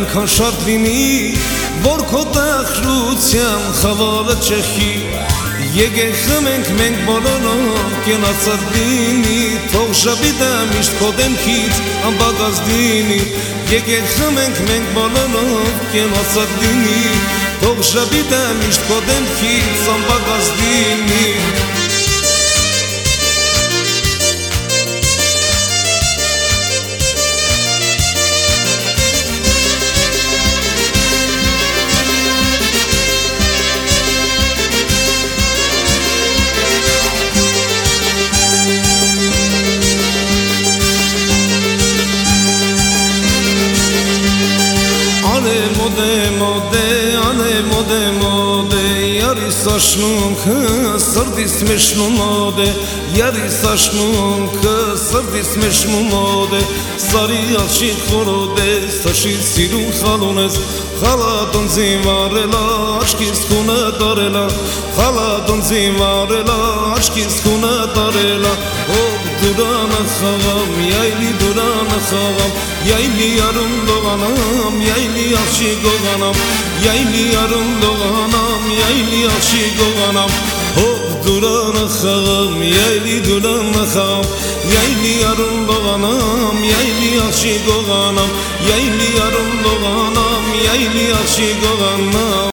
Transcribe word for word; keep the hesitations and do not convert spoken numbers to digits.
այնքան շատ լինի, որ քո տխրության խավարը չխի։ Եկեք խմենք մենք բոլորով, կենացած լինի, թող ժպիտը միշտ քո դեմքից անպակաս լինի։ Եկեք խմենք մենք բոլորով, կենացած լինի, թող ժպիտը միշտ քո դեմքից անպակաս լինի։ Մոդե մոդե անե մոդե մոդե Yarı saçmın kız sırdis meşnun mode Yarı saçmın kız sırdis meşnun mode Sarı aşık horode saçı siru xalones Xaladon zivarela aşkis kune darela Xaladon zivarela aşkis kune darela Oh durana xağam yayli durana xağam Yayli yarım doğanam yayli aşık oğanam Yayli yarım doğanam yayli aşık oğanam Oh durana xağam yayli durana xağam Yayli yarım doğanam yayli aşık oğanam Yayli yarım doğanam yayli aşık oğanam